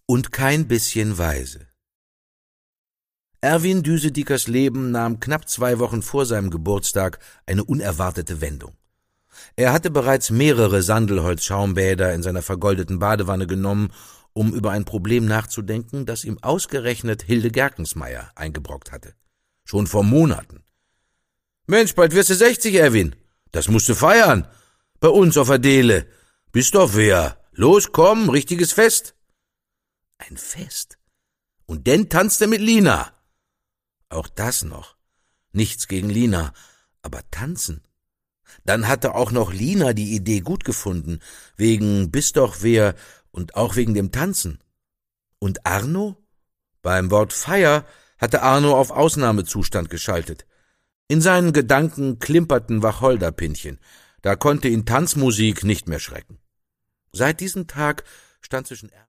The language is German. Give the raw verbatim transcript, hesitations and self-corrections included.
und kein bisschen weise. Erwin Düsedikers Leben nahm knapp zwei Wochen vor seinem Geburtstag eine unerwartete Wendung. Er hatte bereits mehrere Sandelholz-Schaumbäder in seiner vergoldeten Badewanne genommen, um über ein Problem nachzudenken, das ihm ausgerechnet Hilde Gerkensmeier eingebrockt hatte. Schon vor Monaten. »Mensch, bald wirst du sechzig, Erwin. Das musst du feiern. Bei uns auf der Deele. Bist doch wer. Los, komm, richtiges Fest.« Ein Fest? Und denn tanzt er mit Lina. Auch das noch. Nichts gegen Lina, aber tanzen. Dann hatte auch noch Lina die Idee gut gefunden, wegen Bist doch wer und auch wegen dem Tanzen. Und Arno? Beim Wort Feier hatte Arno auf Ausnahmezustand geschaltet. In seinen Gedanken klimperten Wacholderpinchen, da konnte ihn Tanzmusik nicht mehr schrecken. Seit diesem Tag stand zwischen